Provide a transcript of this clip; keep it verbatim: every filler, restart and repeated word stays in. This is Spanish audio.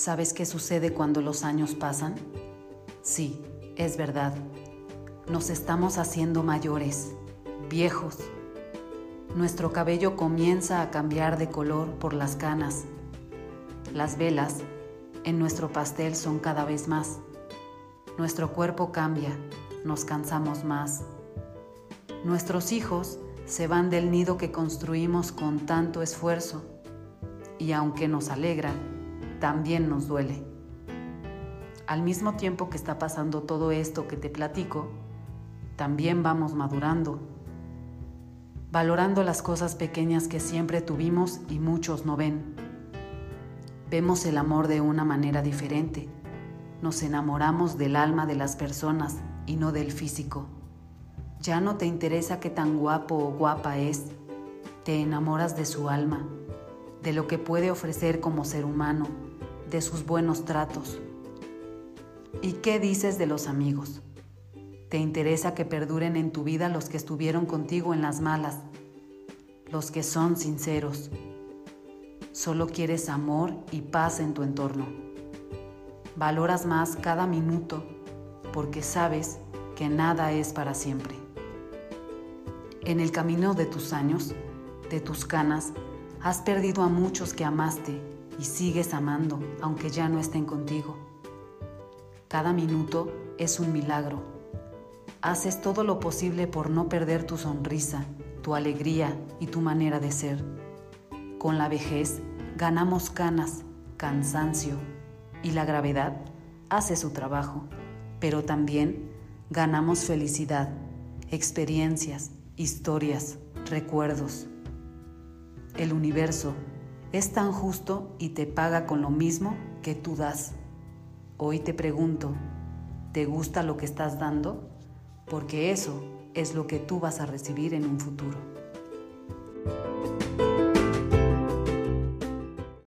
¿Sabes qué sucede cuando los años pasan? Sí, es verdad. Nos estamos haciendo mayores, viejos. Nuestro cabello comienza a cambiar de color por las canas. Las velas en nuestro pastel son cada vez más. Nuestro cuerpo cambia, nos cansamos más. Nuestros hijos se van del nido que construimos con tanto esfuerzo y aunque nos alegra, también nos duele. Al mismo tiempo que está pasando todo esto que te platico, también vamos madurando, valorando las cosas pequeñas que siempre tuvimos y muchos no ven. Vemos el amor de una manera diferente. Nos enamoramos del alma de las personas y no del físico. Ya no te interesa qué tan guapo o guapa es, te enamoras de su alma, de lo que puede ofrecer como ser humano, de sus buenos tratos. ¿Y qué dices de los amigos? Te interesa que perduren en tu vida los que estuvieron contigo en las malas, los que son sinceros. Solo quieres amor y paz en tu entorno. Valoras más cada minuto porque sabes que nada es para siempre. En el camino de tus años, de tus canas, has perdido a muchos que amaste y sigues amando, aunque ya no estén contigo. Cada minuto es un milagro. Haces todo lo posible por no perder tu sonrisa, tu alegría y tu manera de ser. Con la vejez ganamos canas, cansancio y la gravedad hace su trabajo, pero también ganamos felicidad, experiencias, historias, recuerdos. El universo es tan justo y te paga con lo mismo que tú das. Hoy te pregunto, ¿te gusta lo que estás dando? Porque eso es lo que tú vas a recibir en un futuro.